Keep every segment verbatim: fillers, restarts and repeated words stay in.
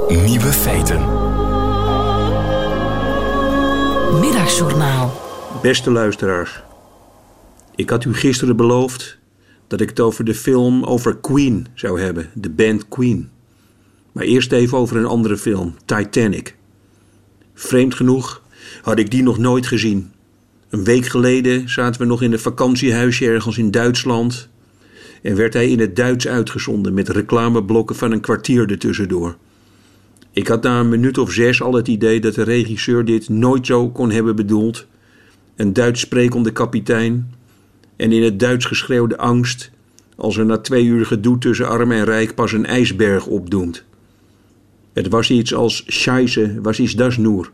Nieuwe feiten. Middagjournaal. Beste luisteraars. Ik had u gisteren beloofd dat ik het over de film over Queen zou hebben. De band Queen. Maar eerst even over een andere film. Titanic. Vreemd genoeg had ik die nog nooit gezien. Een week geleden zaten we nog in een vakantiehuisje ergens in Duitsland. En werd hij in het Duits uitgezonden met reclameblokken van een kwartier ertussendoor. Ik had na een minuut of zes al het idee dat de regisseur dit nooit zo kon hebben bedoeld. Een Duits sprekende kapitein. En in het Duits geschreeuwde angst als er na twee uur gedoe tussen arm en rijk pas een ijsberg opdoemt. Het was iets als scheisse, was is das nur.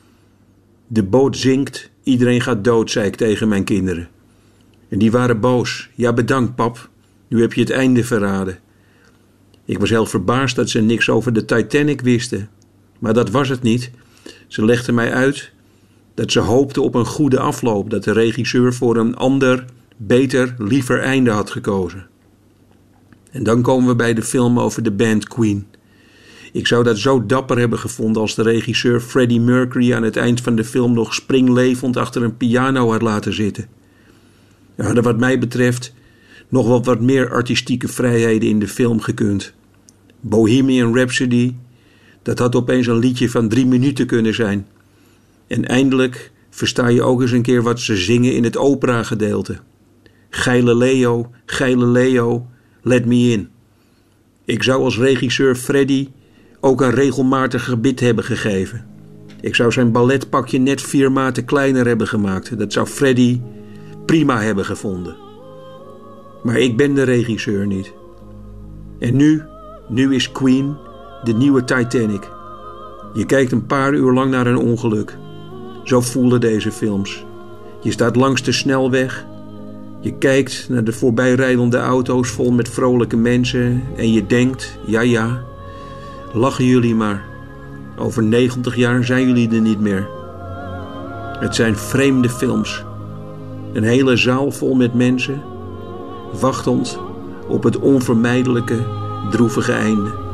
De boot zinkt, iedereen gaat dood, zei ik tegen mijn kinderen. En die waren boos. Ja, bedankt pap, nu heb je het einde verraden. Ik was heel verbaasd dat ze niks over de Titanic wisten. Maar dat was het niet. Ze legden mij uit dat ze hoopten op een goede afloop, dat de regisseur voor een ander, beter, liever einde had gekozen. En dan komen we bij de film over de band Queen. Ik zou dat zo dapper hebben gevonden als de regisseur Freddie Mercury aan het eind van de film nog springlevend achter een piano had laten zitten. Er hadden wat mij betreft nog wel wat meer artistieke vrijheden in de film gekund. Bohemian Rhapsody, dat had opeens een liedje van drie minuten kunnen zijn. En eindelijk versta je ook eens een keer wat ze zingen in het opera-gedeelte. Galileo, Galileo, let me in. Ik zou als regisseur Freddie ook een regelmatig gebit hebben gegeven. Ik zou zijn balletpakje net vier maten kleiner hebben gemaakt. Dat zou Freddie prima hebben gevonden. Maar ik ben de regisseur niet. En nu, nu is Queen de nieuwe Titanic. Je kijkt een paar uur lang naar een ongeluk. Zo voelen deze films. Je staat langs de snelweg. Je kijkt naar de voorbijrijdende auto's vol met vrolijke mensen. En je denkt, ja ja, lachen jullie maar. Over negentig jaar zijn jullie er niet meer. Het zijn vreemde films. Een hele zaal vol met mensen, wachtend op het onvermijdelijke, droevige einde.